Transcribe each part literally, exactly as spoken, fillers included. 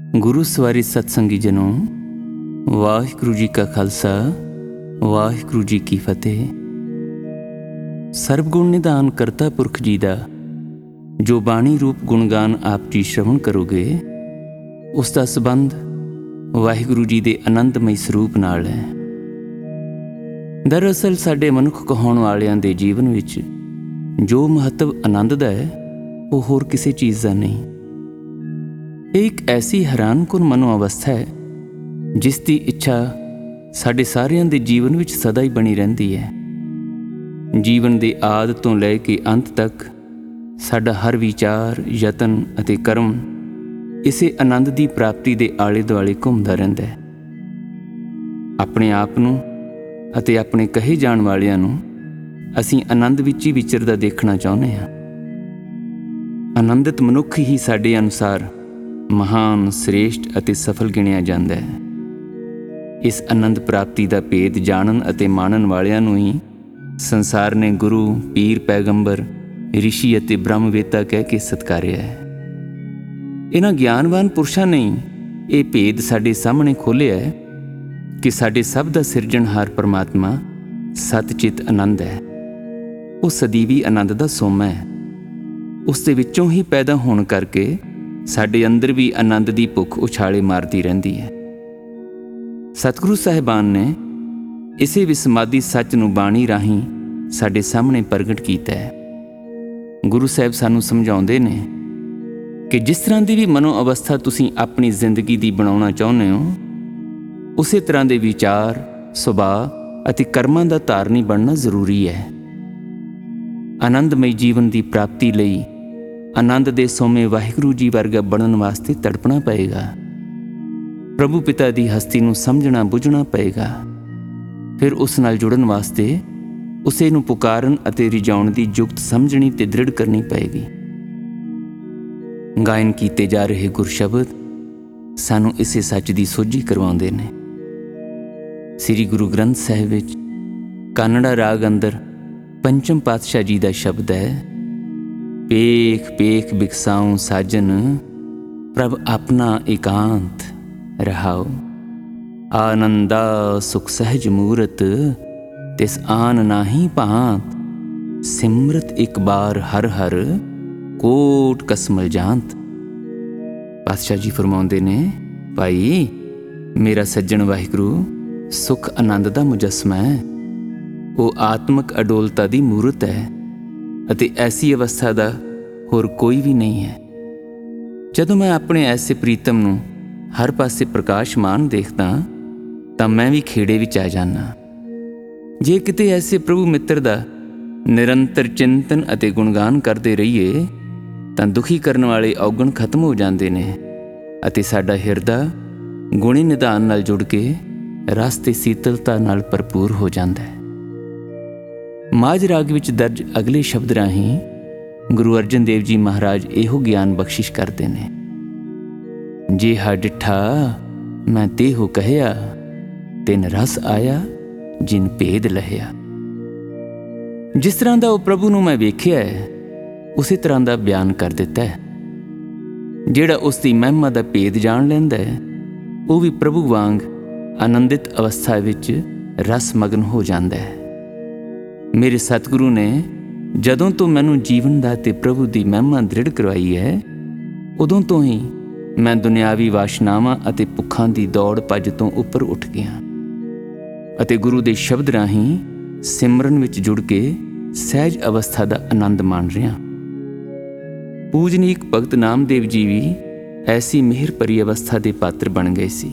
ਗੁਰੂ ਸਵਾਰੀ ਸਤਸੰਗੀ ਜਨੋ, ਵਾਹਿਗੁਰੂ ਜੀ ਕਾ ਖਾਲਸਾ, ਵਾਹਿਗੁਰੂ ਜੀ ਕੀ ਫਤਿਹ। ਸਰਬਗੁਣ ਨਿਧਾਨ ਕਰਤਾ ਪੁਰਖ ਜੀ ਦਾ ਜੋ ਬਾਣੀ ਰੂਪ ਗੁਣਗਾਨ ਆਪ ਜੀ ਸ਼ਰਵਣ ਕਰੋਗੇ, ਉਸ ਦਾ ਸੰਬੰਧ ਵਾਹਿਗੁਰੂ ਜੀ ਦੇ ਆਨੰਦਮਈ ਸਰੂਪ ਨਾਲ ਹੈ। ਦਰਅਸਲ ਸਾਡੇ ਮਨੁੱਖ ਕਹਾਉਣ ਵਾਲਿਆਂ ਦੇ ਜੀਵਨ ਵਿੱਚ ਜੋ ਮਹੱਤਵ ਆਨੰਦ ਦਾ ਹੈ, ਉਹ ਹੋਰ ਕਿਸੇ ਚੀਜ਼ ਦਾ ਨਹੀਂ। ਇਹ ਇੱਕ ਐਸੀ ਹੈਰਾਨਕੁਨ ਮਨੋ ਅਵਸਥਾ ਹੈ ਜਿਸ ਦੀ ਇੱਛਾ ਸਾਡੇ ਸਾਰਿਆਂ ਦੇ ਜੀਵਨ ਵਿੱਚ ਸਦਾ ਹੀ ਬਣੀ ਰਹਿੰਦੀ ਹੈ। ਜੀਵਨ ਦੇ ਆਦਿ ਤੋਂ ਲੈ ਕੇ ਅੰਤ ਤੱਕ ਸਾਡਾ ਹਰ ਵਿਚਾਰ, ਯਤਨ ਅਤੇ ਕਰਮ ਇਸੇ ਆਨੰਦ ਦੀ ਪ੍ਰਾਪਤੀ ਦੇ ਆਲੇ ਦੁਆਲੇ ਘੁੰਮਦਾ ਰਹਿੰਦਾ ਹੈ। ਆਪਣੇ ਆਪ ਨੂੰ ਅਤੇ ਆਪਣੇ ਕਹੇ ਜਾਣ ਵਾਲਿਆਂ ਨੂੰ ਅਸੀਂ ਆਨੰਦ ਵਿੱਚ ਹੀ ਵਿਚਰਦਾ ਦੇਖਣਾ ਚਾਹੁੰਦੇ ਹਾਂ। ਆਨੰਦਿਤ ਮਨੁੱਖ ਹੀ ਸਾਡੇ ਅਨੁਸਾਰ ਮਹਾਨ, ਸ੍ਰੇਸ਼ਟ ਅਤੇ ਸਫਲ ਗਿਣਿਆ ਜਾਂਦਾ ਹੈ। ਇਸ ਆਨੰਦ ਪ੍ਰਾਪਤੀ ਦਾ ਭੇਦ ਜਾਣਨ ਅਤੇ ਮਾਣਨ ਵਾਲਿਆਂ ਨੂੰ ਹੀ ਸੰਸਾਰ ਨੇ ਗੁਰੂ, ਪੀਰ, ਪੈਗੰਬਰ, ਰਿਸ਼ੀ ਅਤੇ ਬ੍ਰਹਮਵੇਤਾ ਕਹਿ ਕੇ ਸਤਿਕਾਰਿਆ ਹੈ। ਇਹਨਾਂ ਗਿਆਨਵਾਨ ਪੁਰਸ਼ਾਂ ਨੇ ਇਹ ਭੇਦ ਸਾਡੇ ਸਾਹਮਣੇ ਖੋਲ੍ਹਿਆ ਹੈ ਕਿ ਸਾਡੇ ਸਭ ਦਾ ਸਿਰਜਣਹਾਰ ਪਰਮਾਤਮਾ ਸਤਿਚਿਤ ਆਨੰਦ ਹੈ। ਉਹ ਸਦੀਵੀ ਆਨੰਦ ਦਾ ਸੋਮਾ ਹੈ। ਉਸ ਦੇ ਵਿੱਚੋਂ ਹੀ ਪੈਦਾ ਹੋਣ ਕਰਕੇ ਸਾਡੇ ਅੰਦਰ ਵੀ ਆਨੰਦ ਦੀ ਭੁੱਖ ਉਛਾਲੇ ਮਾਰਦੀ ਰਹਿੰਦੀ ਹੈ। ਸਤਿਗੁਰੂ ਸਾਹਿਬਾਨ ਨੇ ਇਸੇ ਵਿਸਮਾਦੀ ਸੱਚ ਨੂੰ ਬਾਣੀ ਰਾਹੀਂ ਸਾਡੇ ਸਾਹਮਣੇ ਪ੍ਰਗਟ ਕੀਤਾ ਹੈ। ਗੁਰੂ ਸਾਹਿਬ ਸਾਨੂੰ ਸਮਝਾਉਂਦੇ ਨੇ ਕਿ ਜਿਸ ਤਰ੍ਹਾਂ ਦੀ ਵੀ ਮਨੋ ਅਵਸਥਾ ਤੁਸੀਂ ਆਪਣੀ ਜ਼ਿੰਦਗੀ ਦੀ ਬਣਾਉਣਾ ਚਾਹੁੰਦੇ ਹੋ, ਉਸੇ ਤਰ੍ਹਾਂ ਦੇ ਵਿਚਾਰ, ਸੁਭਾਅ ਅਤੇ ਕਰਮਾਂ ਦਾ ਧਾਰਨੀ ਬਣਨਾ ਜ਼ਰੂਰੀ ਹੈ। ਆਨੰਦਮਈ ਜੀਵਨ ਦੀ ਪ੍ਰਾਪਤੀ ਲਈ ਆਨੰਦ ਦੇ ਸੋਮੇ ਵਾਹਿਗੁਰੂ ਜੀ ਵਰਗਾ ਬਣਨ ਵਾਸਤੇ ਤੜਪਣਾ ਪਏਗਾ। ਪ੍ਰਭੂ ਪਿਤਾ ਦੀ ਹਸਤੀ ਨੂੰ ਸਮਝਣਾ ਬੁੱਝਣਾ ਪਏਗਾ। ਫਿਰ ਉਸ ਨਾਲ ਜੁੜਨ ਵਾਸਤੇ ਉਸੇ ਨੂੰ ਪੁਕਾਰਨ ਅਤੇ ਰਿਝਾਉਣ ਦੀ ਜੁਗਤ ਸਮਝਣੀ ਤੇ ਦ੍ਰਿੜ ਕਰਨੀ ਪਏਗੀ। ਗਾਇਨ ਕੀਤੇ ਜਾ ਰਹੇ ਗੁਰਸ਼ਬਦ ਸਾਨੂੰ ਇਸੇ ਸੱਚ ਦੀ ਸੋਝੀ ਕਰਵਾਉਂਦੇ ਨੇ। ਸ੍ਰੀ ਗੁਰੂ ਗ੍ਰੰਥ ਸਾਹਿਬ ਵਿੱਚ ਕਾਨੜਾ ਰਾਗ ਅੰਦਰ ਪੰਚਮ ਪਾਤਸ਼ਾਹ ਜੀ ਦਾ ਸ਼ਬਦ ਹੈ, ਪੇਖ ਪੇਖ ਬਿਕਸਾਉ ਸਾਜਨ, ਪ੍ਰਭ ਆਪਣਾ ਇਕਾਂਤ ਰਹਾਉ। ਆਨੰਦਾ ਸੁਖ ਸਹਿਜ ਮੂਰਤ, ਤਿਸ ਆਨ ਨਾਹੀ ਭਾਂਤ। ਸਿਮਰਤ ਇੱਕ ਬਾਰ ਹਰ ਹਰ, ਕੋਟ ਕਸਮਲ ਜਾਂਤ। ਪਾਤਸ਼ਾਹ ਜੀ ਫਰਮਾਉਂਦੇ ਨੇ, ਭਾਈ ਮੇਰਾ ਸੱਜਣ ਵਾਹਿਗੁਰੂ ਸੁਖ ਆਨੰਦ ਦਾ ਮੁਜੱਸਮਾ ਹੈ। ਉਹ ਆਤਮਕ ਅਡੋਲਤਾ ਦੀ ਮੂਰਤ ਹੈ ਅਤੇ ਐਸੀ ਅਵਸਥਾ ਦਾ ਹੋਰ ਕੋਈ ਵੀ ਨਹੀਂ ਹੈ। ਜਦੋਂ ਮੈਂ ਆਪਣੇ ਐਸੇ ਪ੍ਰੀਤਮ ਨੂੰ ਹਰ ਪਾਸੇ ਪ੍ਰਕਾਸ਼ਮਾਨ ਦੇਖਦਾ ਤਾਂ ਮੈਂ ਵੀ ਖੇੜੇ ਵਿੱਚ ਆ ਜਾਂਦਾ। ਜੇ ਕਿਤੇ ਐਸੇ ਪ੍ਰਭੂ ਮਿੱਤਰ ਦਾ ਨਿਰੰਤਰ ਚਿੰਤਨ ਅਤੇ ਗੁਣਗਾਨ ਕਰਦੇ ਰਹੀਏ ਤਾਂ ਦੁਖੀ ਕਰਨ ਵਾਲੇ ਔਗਣ ਖਤਮ ਹੋ ਜਾਂਦੇ ਨੇ ਅਤੇ ਸਾਡਾ ਹਿਰਦਾ ਗੁਣੀ ਨਿਧਾਨ ਨਾਲ ਜੁੜ ਕੇ ਰਸ ਤੇ ਸੀਤਲਤਾ ਨਾਲ ਭਰਪੂਰ ਹੋ ਜਾਂਦਾ ਹੈ। ਮਾਝ ਰਾਗ ਵਿੱਚ ਦਰਜ ਅਗਲੇ ਸ਼ਬਦ ਰਾਹੀਂ ਗੁਰੂ ਅਰਜਨ ਦੇਵ ਜੀ ਮਹਾਰਾਜ ਇਹੋ ਗਿਆਨ ਬਖਸ਼ਿਸ਼ ਕਰਦੇ ਨੇ, ਜੇ ਹਾ ਡਿੱਠਾ ਮੈਂ ਤੇਹੋ ਕਹਿਆ, ਤਿਨ ਰਸ ਆਇਆ ਜਿਨ ਭੇਦ ਲਹਿਆ। ਜਿਸ ਤਰ੍ਹਾਂ ਦਾ ਉਹ ਪ੍ਰਭੂ ਨੂੰ ਮੈਂ ਵੇਖਿਆ ਹੈ, ਉਸੇ ਤਰ੍ਹਾਂ ਦਾ ਬਿਆਨ ਕਰ ਦਿੱਤਾ ਹੈ। ਜਿਹੜਾ ਉਸ ਦੀ ਮਹਿਮਾ ਦਾ ਭੇਦ ਜਾਣ ਲੈਂਦਾ ਹੈ, ਉਹ ਵੀ ਪ੍ਰਭੂ ਵਾਂਗ ਆਨੰਦਿਤ ਅਵਸਥਾ ਵਿੱਚ ਰਸ ਮਗਨ ਹੋ ਜਾਂਦਾ ਹੈ। ਮੇਰੇ ਸਤਿਗੁਰੂ ਨੇ ਜਦੋਂ ਤੋਂ ਮੈਨੂੰ ਜੀਵਨ ਦਾ ਤੇ ਪ੍ਰਭੂ ਦੀ ਮਹਿਮਾ ਦ੍ਰਿੜ ਕਰਵਾਈ ਹੈ, ਉਦੋਂ ਤੋਂ ਹੀ ਮੈਂ ਦੁਨਿਆਵੀ ਵਾਸ਼ਨਾਵਾਂ ਅਤੇ ਭੁੱਖਾਂ ਦੀ ਦੌੜ ਭੱਜ ਤੋਂ ਉੱਪਰ ਉੱਠ ਗਿਆ ਅਤੇ ਗੁਰੂ ਦੇ ਸ਼ਬਦ ਰਾਹੀਂ ਸਿਮਰਨ ਵਿੱਚ ਜੁੜ ਕੇ ਸਹਿਜ ਅਵਸਥਾ ਦਾ ਆਨੰਦ ਮਾਣ ਰਿਹਾ। ਪੂਜਨੀਕ ਭਗਤ ਨਾਮਦੇਵ ਜੀ ਵੀ ਐਸੀ ਮਿਹਰ ਭਰੀ ਅਵਸਥਾ ਦੇ ਪਾਤਰ ਬਣ ਗਏ ਸੀ।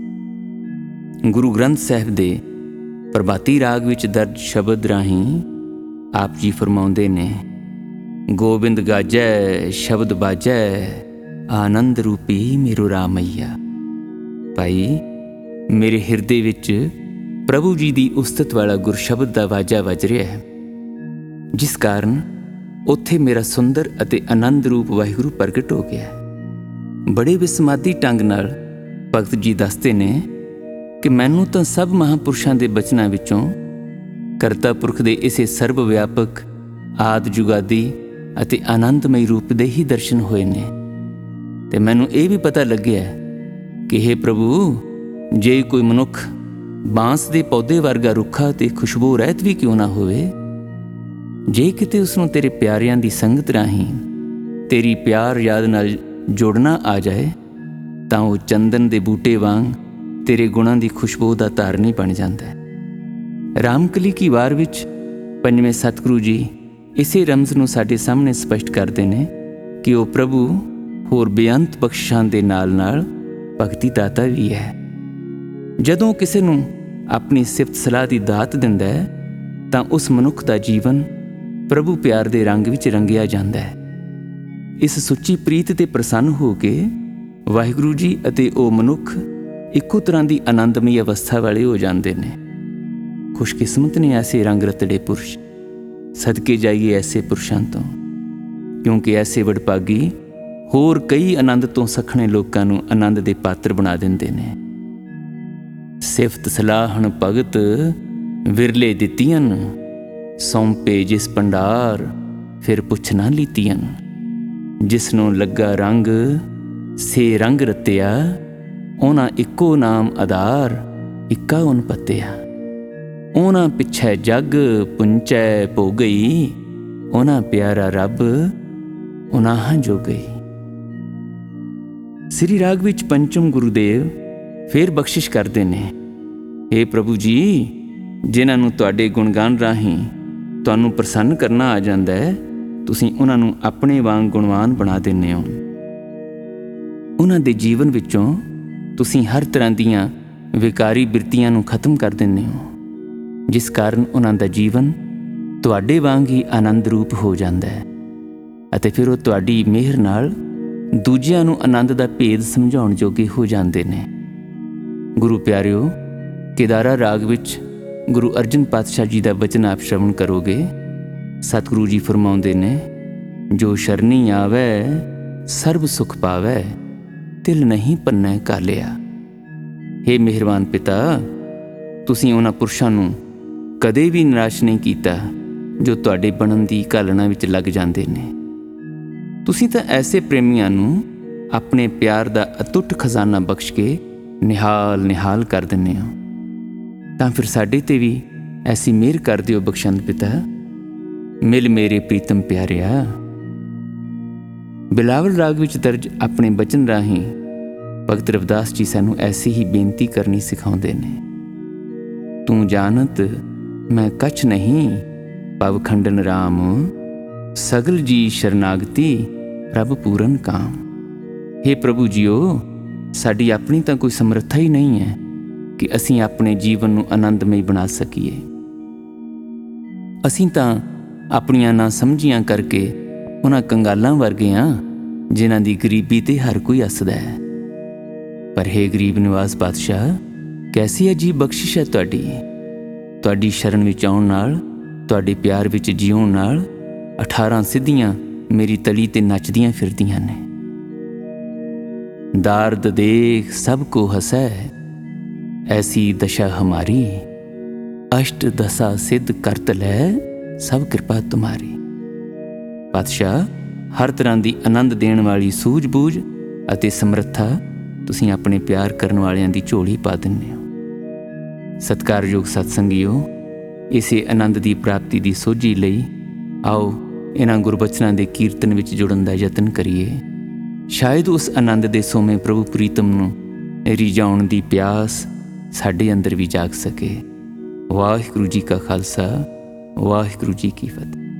ਗੁਰੂ ਗ੍ਰੰਥ ਸਾਹਿਬ ਦੇ ਪ੍ਰਭਾਤੀ ਰਾਗ ਵਿੱਚ ਦਰਜ ਸ਼ਬਦ ਰਾਹੀਂ ਆਪ ਜੀ ਫਰਮਾਉਂਦੇ ਨੇ, ਗੋਬਿੰਦ ਗਾਜੈ ਸ਼ਬਦ ਬਾਜੈ, ਆਨੰਦ ਰੂਪੀ ਮੇਰੋ ਰਾਮਈਆ। ਭਾਈ ਮੇਰੇ ਹਿਰਦੇ ਵਿੱਚ ਪ੍ਰਭੂ ਜੀ ਦੀ ਉਸਤਤ ਵਾਲਾ ਗੁਰਸ਼ਬਦ ਦਾ ਵਾਜਾ ਵੱਜ ਰਿਹਾ ਹੈ, ਜਿਸ ਕਾਰਨ ਉੱਥੇ ਮੇਰਾ ਸੁੰਦਰ ਅਤੇ ਆਨੰਦ ਰੂਪ ਵਾਹਿਗੁਰੂ ਪ੍ਰਗਟ ਹੋ ਗਿਆ। ਬੜੇ ਵਿਸਮਾਦੀ ਢੰਗ ਨਾਲ ਭਗਤ ਜੀ ਦੱਸਦੇ ਨੇ ਕਿ ਮੈਨੂੰ ਤਾਂ ਸਭ ਮਹਾਂਪੁਰਸ਼ਾਂ ਦੇ ਬਚਨਾਂ ਵਿੱਚੋਂ ਕਰਤਾ ਪੁਰਖ ਦੇ ਇਸੇ ਸਰਬ ਵਿਆਪਕ, ਆਦਿ ਜੁਗਾਦੀ ਅਤੇ ਆਨੰਦਮਈ ਰੂਪ ਦੇ ਹੀ ਦਰਸ਼ਨ ਹੋਏ ਨੇ। ਤੇ ਮੈਨੂੰ ਇਹ ਵੀ ਪਤਾ ਲੱਗਿਆ ਕਿ हे ਪ੍ਰਭੂ, ਜੇ ਕੋਈ ਮਨੁੱਖ ਬਾਂਸ ਦੇ ਪੌਦੇ ਵਰਗਾ ਰੁੱਖਾ ਤੇ ਖੁਸ਼ਬੂ ਰਹਿਤ ਵੀ ਕਿਉਂ ਨਾ ਹੋਵੇ, ਜੇ ਕਿਤੇ ਉਸਨੂੰ ਤੇਰੇ ਪਿਆਰਿਆਂ ਦੀ ਸੰਗਤ ਰਾਹੀਂ ਤੇਰੀ ਪਿਆਰ ਯਾਦ ਨਾਲ ਜੋੜਨਾ ਆ ਜਾਏ, ਤਾਂ ਉਹ ਚੰਦਨ ਦੇ ਬੂਟੇ ਵਾਂਗ ਤੇਰੇ ਗੁਣਾਂ ਦੀ ਖੁਸ਼ਬੂ ਦਾ ਧਾਰਨੀ ਬਣ ਜਾਂਦਾ ਹੈ। ਰਾਮਕਲੀ ਕੀ ਵਾਰ ਵਿੱਚ ਪੰਜਵੇਂ ਸਤਿਗੁਰੂ ਜੀ ਇਸੇ ਰਮਜ਼ ਨੂੰ ਸਾਡੇ ਸਾਹਮਣੇ ਸਪਸ਼ਟ ਕਰਦੇ ਨੇ ਕਿ ਉਹ ਪ੍ਰਭੂ ਹੋਰ ਬੇਅੰਤ ਬਖਸ਼ਿਸ਼ਾਂ ਦੇ ਨਾਲ ਨਾਲ ਭਗਤੀ ਦਾਤਾ ਵੀ ਹੈ। ਜਦੋਂ ਕਿਸੇ ਨੂੰ ਆਪਣੀ ਸਿਫਤ ਸਲਾਹ ਦੀ ਦਾਤ ਦਿੰਦਾ ਹੈ ਤਾਂ ਉਸ ਮਨੁੱਖ ਦਾ ਜੀਵਨ ਪ੍ਰਭੂ ਪਿਆਰ ਦੇ ਰੰਗ ਵਿੱਚ ਰੰਗਿਆ ਜਾਂਦਾ ਹੈ। ਇਸ ਸੁੱਚੀ ਪ੍ਰੀਤ ਤੇ ਪ੍ਰਸੰਨ ਹੋ ਕੇ ਵਾਹਿਗੁਰੂ ਜੀ ਅਤੇ ਉਹ ਮਨੁੱਖ ਇੱਕੋ ਤਰ੍ਹਾਂ ਦੀ ਆਨੰਦਮਈ ਅਵਸਥਾ ਵਾਲੇ ਹੋ ਜਾਂਦੇ ਨੇ। ਖੁਸ਼ਕਿਸਮਤ ਨੇ ਐਸੇ ਰੰਗ ਰਤੜੇ ਪੁਰਸ਼, ਸਦਕੇ ਜਾਈਏ ਐਸੇ ਪੁਰਸ਼ਾਂ ਤੋਂ, ਕਿਉਂਕਿ ਐਸੇ ਵਡਭਾਗੀ ਹੋਰ ਕਈ ਆਨੰਦ ਤੋਂ ਸਖਣੇ ਲੋਕਾਂ ਨੂੰ ਆਨੰਦ ਦੇ ਪਾਤਰ ਬਣਾ ਦਿੰਦੇ ਨੇ। ਸਿਫਤ ਸਲਾਹਣ ਭਗਤ ਵਿਰਲੇ ਦਿੱਤੀਆਂ, ਸੌਂਪੇ ਜਿਸ ਭੰਡਾਰ ਫਿਰ ਪੁੱਛ ਨਾ ਲੀਤੀਆਂ। ਜਿਸ ਨੂੰ ਲੱਗਾ ਰੰਗ ਸੇ ਰੰਗ ਰਤਿਆ, ਉਹਨਾਂ ਇੱਕੋ ਨਾਮ ਆਧਾਰ ਇੱਕਾ ਉਨ ਪਤਿਆ। ਉਹਨਾਂ ਪਿੱਛੇ ਜਗ ਪੁੰਚੈ ਭੋ ਗਈ, ਉਹਨਾਂ ਪਿਆਰਾ ਰੱਬ ਉਨਾਹਾਂ ਜੋ ਗਈ। ਸ੍ਰੀ ਰਾਗ ਵਿੱਚ ਪੰਚਮ ਗੁਰੂਦੇਵ ਫੇਰ ਬਖਸ਼ਿਸ਼ ਕਰਦੇ ਨੇ, हे ਪ੍ਰਭੂ ਜੀ, ਜਿਨ੍ਹਾਂ ਨੂੰ ਤੁਹਾਡੇ ਗੁਣਗਾਨ ਰਾਹੀਂ ਤੁਹਾਨੂੰ ਪ੍ਰਸੰਨ ਕਰਨਾ ਆ ਜਾਂਦਾ ਹੈ, ਤੁਸੀਂ ਉਹਨਾਂ ਨੂੰ ਆਪਣੇ ਵਾਂਗ ਗੁਣਵਾਨ ਬਣਾ ਦਿੰਦੇ ਹੋ। ਉਹਨਾਂ ਦੇ ਜੀਵਨ ਵਿੱਚੋਂ ਤੁਸੀਂ ਹਰ ਤਰ੍ਹਾਂ ਦੀਆਂ ਵਿਕਾਰੀ ਬਿਰਤੀਆਂ ਨੂੰ ਖਤਮ ਕਰ ਦਿੰਦੇ ਹੋ, ਜਿਸ ਕਾਰਨ ਉਹਨਾਂ ਦਾ ਜੀਵਨ ਤੁਹਾਡੇ ਵਾਂਗ ਹੀ ਆਨੰਦ ਰੂਪ ਹੋ ਜਾਂਦਾ ਹੈ ਅਤੇ ਫਿਰ ਉਹ ਤੁਹਾਡੀ ਮਿਹਰ ਨਾਲ ਦੂਜਿਆਂ ਨੂੰ ਆਨੰਦ ਦਾ ਭੇਦ ਸਮਝਾਉਣ ਜੋਗੇ ਹੋ ਜਾਂਦੇ ਨੇ। ਗੁਰੂ ਪਿਆਰਿਓ, ਕੇਦਾਰਾ ਰਾਗ ਵਿੱਚ ਗੁਰੂ ਅਰਜਨ ਪਾਤਸ਼ਾਹ ਜੀ ਦਾ ਵਚਨ ਆਪ ਸ਼ਰਵਣ ਕਰੋਗੇ। ਸਤਿਗੁਰੂ ਜੀ ਫਰਮਾਉਂਦੇ ਨੇ, ਜੋ ਸ਼ਰਨੀ ਆਵੈ ਸਰਬ ਸੁਖ ਪਾਵੈ, ਤਿਲ ਨਹੀਂ ਪੰਨੈ ਕਾਲਿਆ। ਹੇ ਮਿਹਰਬਾਨ ਪਿਤਾ, ਤੁਸੀਂ ਉਹਨਾਂ ਪੁਰਸ਼ਾਂ ਨੂੰ ਕਦੇ ਵੀ ਨਿਰਾਸ਼ ਨਹੀਂ ਕੀਤਾ ਜੋ ਤੁਹਾਡੇ ਬਣਨ ਦੀ ਘਾਲਣਾ ਵਿੱਚ ਲੱਗ ਜਾਂਦੇ ਨੇ। ਤੁਸੀਂ ਤਾਂ ਐਸੇ ਪ੍ਰੇਮੀਆਂ ਨੂੰ ਆਪਣੇ ਪਿਆਰ ਦਾ ਅਤੁੱਟ ਖਜ਼ਾਨਾ ਬਖਸ਼ ਕੇ ਨਿਹਾਲ ਨਿਹਾਲ ਕਰ ਦਿੰਦੇ ਹੋ। ਤਾਂ ਫਿਰ ਸਾਡੇ 'ਤੇ ਵੀ ਐਸੀ ਮਿਹਰ ਕਰ ਦਿਓ ਬਖਸ਼ੰਦ ਪਿਤਾ। ਮਿਲ ਮੇਰੇ ਪ੍ਰੀਤਮ ਪਿਆਰਿਆ। ਬਿਲਾਵਲ ਰਾਗ ਵਿੱਚ ਦਰਜ ਆਪਣੇ ਬਚਨ ਰਾਹੀਂ ਭਗਤ ਰਵਿਦਾਸ ਜੀ ਸਾਨੂੰ ਐਸੀ ਹੀ ਬੇਨਤੀ ਕਰਨੀ ਸਿਖਾਉਂਦੇ ਨੇ। ਤੂੰ ਜਾਣਤ ਮੈਂ ਕਛ ਨਹੀਂ, ਭਵ ਖੰਡਨ ਰਾਮ, ਸਗਲ ਜੀ ਸ਼ਰਨਾਗਤੀ ਰੱਬ ਪੂਰਨ ਕਾਮ। ਹੇ ਪ੍ਰਭੂ ਜੀਓ, ਸਾਡੀ ਆਪਣੀ ਤਾਂ ਕੋਈ ਸਮਰੱਥਾ ਹੀ ਨਹੀਂ ਹੈ ਕਿ ਅਸੀਂ ਆਪਣੇ ਜੀਵਨ ਨੂੰ ਆਨੰਦਮਈ ਬਣਾ ਸਕੀਏ। ਅਸੀਂ ਤਾਂ ਆਪਣੀਆਂ ਨਾ ਸਮਝੀਆਂ ਕਰਕੇ ਉਹਨਾਂ ਕੰਗਾਲਾਂ ਵਰਗੇ ਹਾਂ ਜਿਨ੍ਹਾਂ ਦੀ ਗਰੀਬੀ 'ਤੇ ਹਰ ਕੋਈ ਹੱਸਦਾ ਹੈ। ਪਰ ਹੇ ਗਰੀਬ ਨਿਵਾਸ ਪਾਤਸ਼ਾਹ, ਕੈਸੀ ਅਜੀਬ ਬਖਸ਼ਿਸ਼ ਹੈ ਤੁਹਾਡੀ। ਤੁਹਾਡੀ ਸ਼ਰਨ ਵਿੱਚ ਆਉਣ ਨਾਲ, ਤੁਹਾਡੇ ਪਿਆਰ ਵਿੱਚ ਜਿਉਣ ਨਾਲ ਅਠਾਰਾਂ ਸਿੱਧੀਆਂ ਮੇਰੀ ਤਲੀ 'ਤੇ ਨੱਚਦੀਆਂ ਫਿਰਦੀਆਂ ਨੇ। ਦਾਰਦ ਦੇਖ ਸਭ ਕੋ ਹਸੈ, ਐਸੀ ਦਸ਼ਾ ਹਮਾਰੀ, ਅਸ਼ਟ ਦਸ਼ਾ ਸਿੱਧ ਕਰਤ ਲੈ ਸਭ ਕਿਰਪਾ ਤੁਮਾਰੀ। ਪਾਤਸ਼ਾਹ, ਹਰ ਤਰ੍ਹਾਂ ਦੀ ਆਨੰਦ ਦੇਣ ਵਾਲੀ ਸੂਝ-ਬੂਝ ਅਤੇ ਸਮਰੱਥਾ ਤੁਸੀਂ ਆਪਣੇ ਪਿਆਰ ਕਰਨ ਵਾਲਿਆਂ ਦੀ ਝੋਲੀ ਪਾ ਦਿੰਦੇ ਹੋ। ਸਤਿਕਾਰਯੋਗ ਸਤਸੰਗੀਓ, ਇਸੇ ਆਨੰਦ ਦੀ ਪ੍ਰਾਪਤੀ ਦੀ ਸੋਝੀ ਲਈ ਆਓ ਇਹਨਾਂ ਗੁਰਬਚਨਾਂ ਦੇ ਕੀਰਤਨ ਵਿੱਚ ਜੁੜਨ ਦਾ ਯਤਨ ਕਰੀਏ। ਸ਼ਾਇਦ ਉਸ ਆਨੰਦ ਦੇ ਸੋਮੇ ਪ੍ਰਭੂ ਪ੍ਰੀਤਮ ਨੂੰ ਰਿਝਾਉਣ ਦੀ ਪਿਆਸ ਸਾਡੇ ਅੰਦਰ ਵੀ ਜਾਗ ਸਕੇ। ਵਾਹਿਗੁਰੂ ਜੀ ਕਾ ਖਾਲਸਾ, ਵਾਹਿਗੁਰੂ ਜੀ ਕੀ ਫਤਿਹ।